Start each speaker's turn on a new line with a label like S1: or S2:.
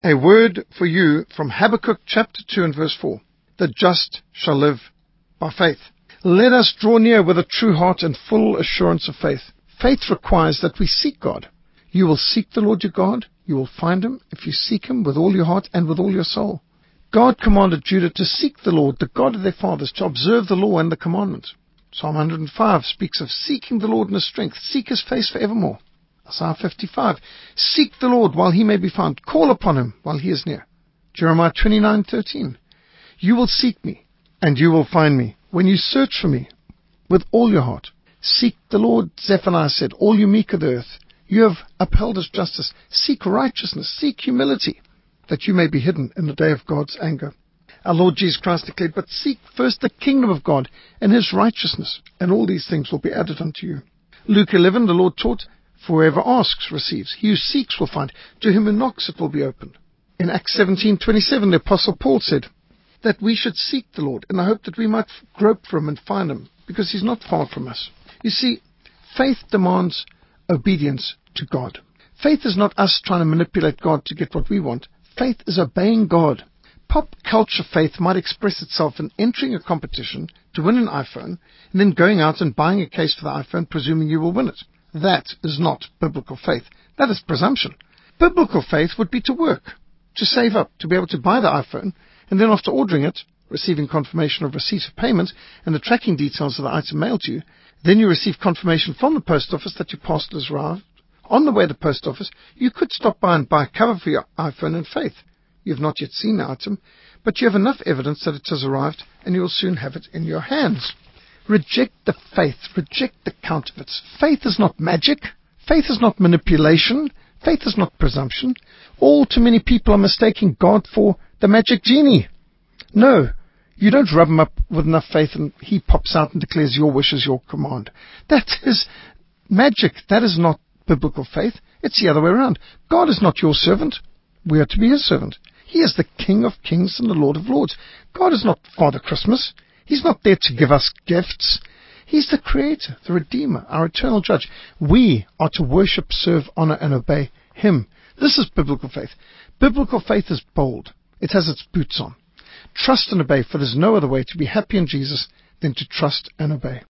S1: A word for you from Habakkuk chapter 2 and verse 4. The just shall live by faith. Let us draw near with a true heart and full assurance of faith. Faith requires that we seek God. You will seek the Lord your God. You will find him if you seek him with all your heart and with all your soul. God commanded Judah to seek the Lord, the God of their fathers, to observe the law and the commandment. Psalm 105 speaks of seeking the Lord in his strength. Seek his face forevermore. Isaiah 55. Seek the Lord while he may be found. Call upon him while he is near. Jeremiah 29:13. You will seek me, and you will find me, when you search for me with all your heart. Seek the Lord, Zephaniah said, all you meek of the earth. You have upheld his justice. Seek righteousness. Seek humility, that you may be hidden in the day of God's anger. Our Lord Jesus Christ declared, but seek first the kingdom of God and his righteousness, and all these things will be added unto you. Luke 11, the Lord taught, for whoever asks receives. He who seeks will find. To him who knocks it will be opened. In Acts 17:27, the Apostle Paul said that we should seek the Lord in the hope that we might grope for him and find him, because he's not far from us. You see, faith demands obedience to God. Faith is not us trying to manipulate God to get what we want. Faith is obeying God. Pop culture faith might express itself in entering a competition to win an iPhone and then going out and buying a case for the iPhone presuming you will win it. That is not biblical faith. That is presumption. Biblical faith would be to work, to save up, to be able to buy the iPhone, and then after ordering it, receiving confirmation of receipt of payment and the tracking details of the item mailed to you, then you receive confirmation from the post office that your parcel has arrived. On the way to the post office, you could stop by and buy a cover for your iPhone in faith. You have not yet seen the item, but you have enough evidence that it has arrived, and you will soon have it in your hands. Reject the faith. Reject the counterfeits. Faith is not magic. Faith is not manipulation. Faith is not presumption. All too many people are mistaking God for the magic genie. No, you don't rub him up with enough faith and he pops out and declares your wish is your command. That is magic. That is not biblical faith. It's the other way around. God is not your servant. We are to be his servant. He is the King of kings and the Lord of lords. God is not Father Christmas. He's not there to give us gifts. He's the Creator, the Redeemer, our eternal Judge. We are to worship, serve, honor, and obey him. This is biblical faith. Biblical faith is bold. It has its boots on. Trust and obey, for there's no other way to be happy in Jesus than to trust and obey.